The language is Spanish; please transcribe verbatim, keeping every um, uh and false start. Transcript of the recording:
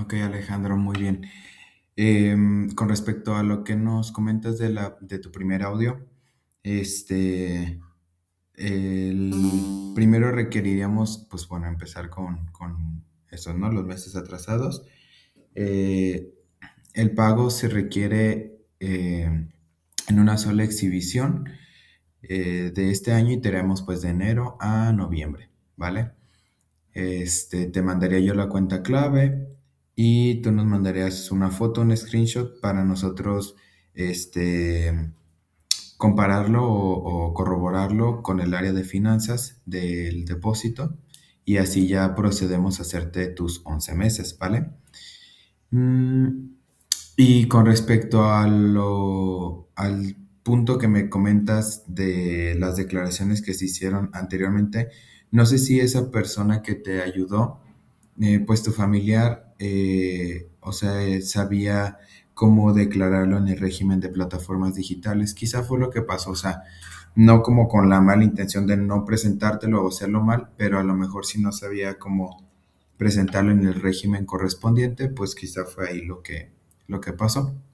Ok, Alejandro, muy bien. Em, con respecto a lo que nos comentas de la, de tu primer audio, este, el primero requeriríamos, pues bueno, empezar con, con eso, ¿no? Los meses atrasados. Eh, el pago se requiere eh, en una sola exhibición eh, de este año y tenemos pues de enero a noviembre, ¿vale? Este, te mandaría yo la cuenta clave y tú nos mandarías una foto, un screenshot para nosotros, este, compararlo o, o corroborarlo con el área de finanzas del depósito y así ya procedemos a hacerte tus once meses, ¿vale? Mm, y con respecto a lo, al punto que me comentas de las declaraciones que se hicieron anteriormente, no sé si esa persona que te ayudó, eh, pues tu familiar, eh, o sea, eh, sabía cómo declararlo en el régimen de plataformas digitales. Quizá fue lo que pasó, o sea, no como con la mala intención de no presentártelo o hacerlo mal, pero a lo mejor si no sabía cómo presentarlo en el régimen correspondiente, pues quizá fue ahí lo que, lo que pasó.